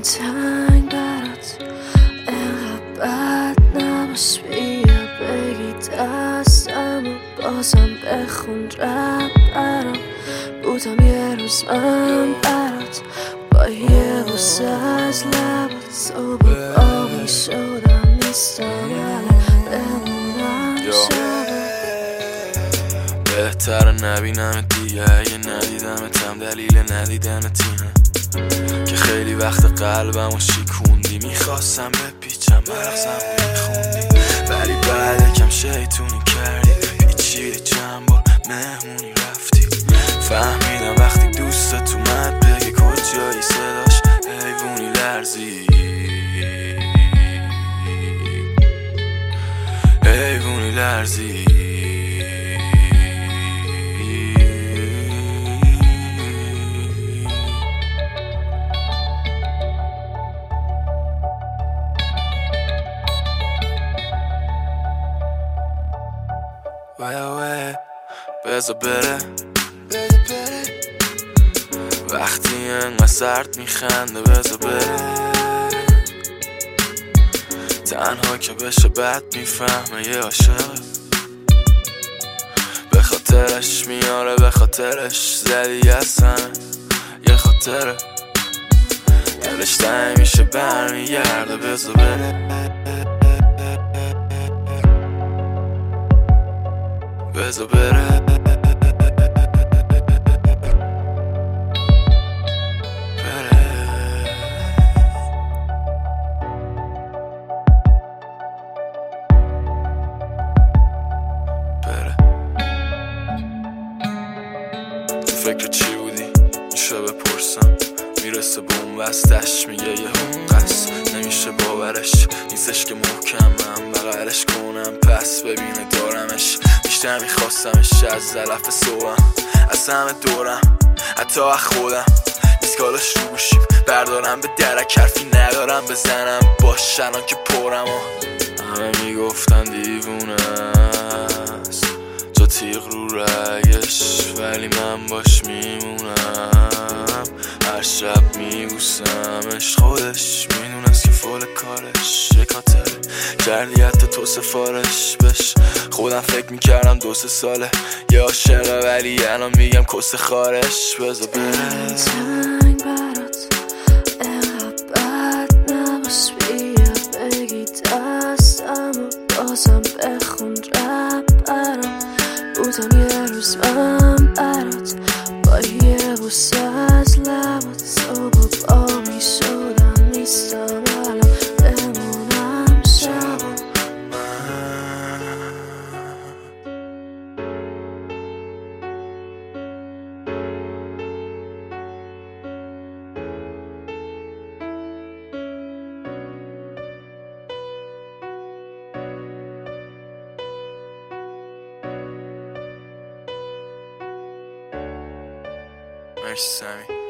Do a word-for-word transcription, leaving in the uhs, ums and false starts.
دلم تنگ برات انقدر بد نباش، بیا بگی دستم و بازم بخون رب برام. بودم یه روز من برات با یه بوسه از لبات، صبح آب می شدم نیستم الان بمونم شبه. بهتر نبینم دیگه، اگه ندیدمتم دلیل ندیدنت اینه که خیلی وقت قلبمو شیکوندی. میخواستم بپیچم مغزمو میخوندی، ولی بعد کم شیطونی کردی، پیچیدی چند بار مهمونی رفتی. فهمیدم وقتی دوستت اومد بگی کجایی، صداش حیوونی لرزی، حیوونی لرزی. بذار بره وقتی انقدر سرد میخنده، بذار بره تنها که بشه بعد میفهمه یه عاشقه. به خاطرش میاره، به خاطرش زدی اصلا یه خاطره، دلش تنگ میشه برمیگرده. بذار بره بذار بره فکر چی بودی؟ میشه بپرسم، میرسه به اون وستش میگه یه حقست، نمیشه باورش نیستش که محکمم بغلش کنم پس ببینه دارمش. بیشتر میخواستمش از ظرف صبحم، از همه دورم، حتی از خودم. میسکالاش رو گوشیم بردارم به درک، حرفی ندارم بزنم باش الان که پرم و همه میگفتن دیوونه است جا تیغ رو رگش، ولی من باش میمونم، هر شب میبوسمش. خودش میدونست که فول کارش یه کاتره، کردی حتی تو سفارش بش. خودم فکر میکردم دو سه ساله یه عاشقه، ولی الان میگم کس خارش. بذار بره تنگ برات انقدر بد نباش، بیا بگی دستم و بازم بخون رب برام. بودم یه روز من برات با یه بوسه از لبات، صبح آب می شدم نیستم الان بمونم شبم. مرسی سمی.